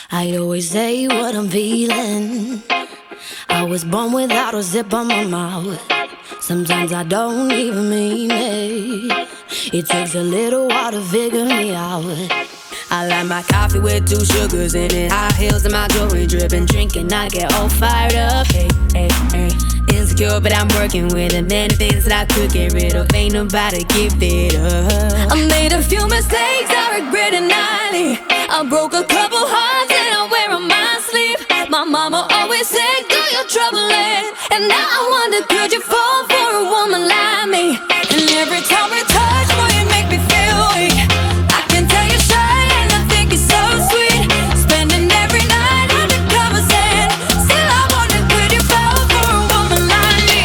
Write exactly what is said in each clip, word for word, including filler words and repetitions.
I always say what I'm feeling. I was born without a zip on my mouth. Sometimes I don't even mean it. It takes a little while to figure me out. I like my coffee with two sugars in it, high heels and my jewelry dripping, drinking, I get all fired up. Hey, hey, hey. Insecure, but I'm working with it. Many things that I could get rid of, ain't nobody give it up. I made a few mistakes, I regret it nightly. I broke a couple hearts and I wear on my sleeve. My mama always said, girl, you're troubling. And now I wonder, could you fall for a woman like me? And every time we touch, boy, you make me feel weak. I can tell you're shy and I think you're so sweet. Spending every night undercover saying, still I wonder, could you fall for a woman like me?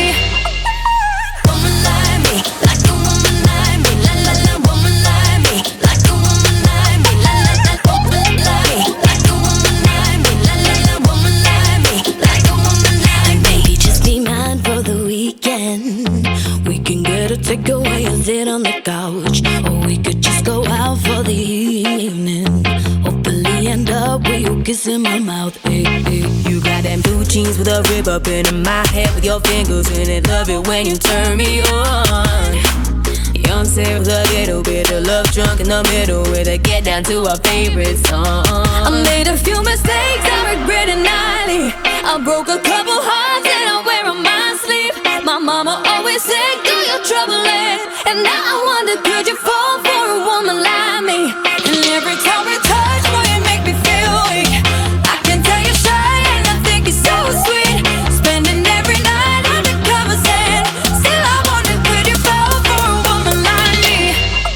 Woman like me, like a woman like me. La la la, woman like me, like a woman like me. La la la, woman like me, like a woman like me. La la la, woman like me, like a woman like me. Maybe just be mine for the weekend. We can get a takeaway and sit on the couch, or we could just go out for the evening. Hopefully end up with you kissing my mouth. Hey, hey. You got them blue jeans with a rib up into my head with your fingers in it. Love it when you turn me on. Young Sarah with a little bit of love drunk in the middle with a get down to our favorite song. I made a few mistakes, I regret it nightly. I broke a couple hearts and I wear on my sleeve. My mama always said, girl, you're troubling. And now I wonder, could you fall for a woman like me? And every time we touch, boy, you make me feel weak. I can tell you're shy and I think you're so sweet. Spending every night undercover saying, still I wonder, could you fall for a woman like me?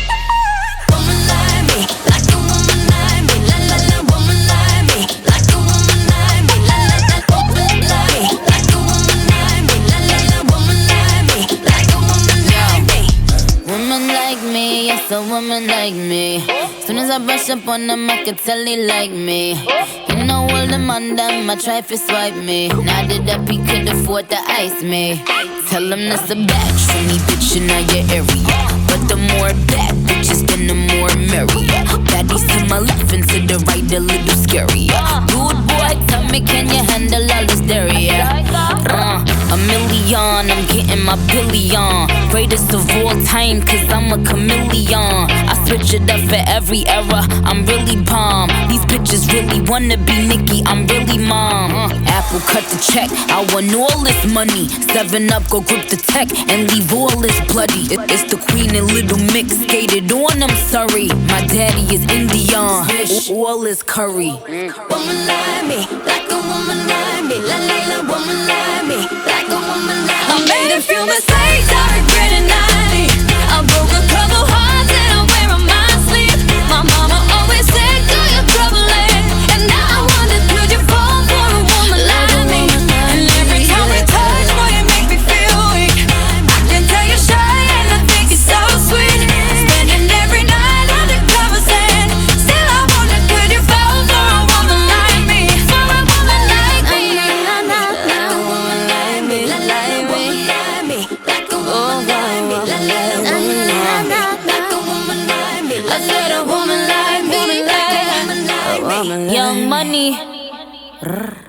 Woman like me, like a woman like me. La la la, woman like me, like a woman like me. La la la, woman like me, like a woman like me. La la la, woman like me, like a woman like me. Woman like me, yes, a woman like me. Soon as I brush up on them, I can tell they like me. You know all them on them, I try to swipe me. Now that he could afford to ice me. Tell them that's a batch for me, bitch, in your area. But the more bad bitches, then the more merrier. Baddies to my left and to the right, a little scarier. Dude, boy, tell me, can you handle all this dairy? Uh, a million, I'm getting my billion. Greatest of all time, cause I'm a chameleon. I switch it up for every era, I'm really bomb. These bitches really wanna be Nicki, I'm really mom. uh, Apple cut the check, I want all this money. Seven up, go grip the tech and leave all this bloody. It, it's the queen and little mix, skated on, I'm sorry. My daddy is Indian, all is curry. Woman like me, like a woman like me. La la la, woman like me, like a woman like me. I made a few mistakes, I regret it nightly. I broke a couple hearts and I wear on my sleeve. My mama always said, girl, you're troubling. And now I wonder, could you fall for a woman like me? And every time we touch, boy, you make me feel weak. I can tell you're shy and I think you're so sweet. Spending every night undercover saying, still I wonder, could you fall for a woman like me? For a woman like me. Like a woman like me, like a woman like me, like a woman like me, like a woman like me. I said a woman like me, like a woman like me. Young Money.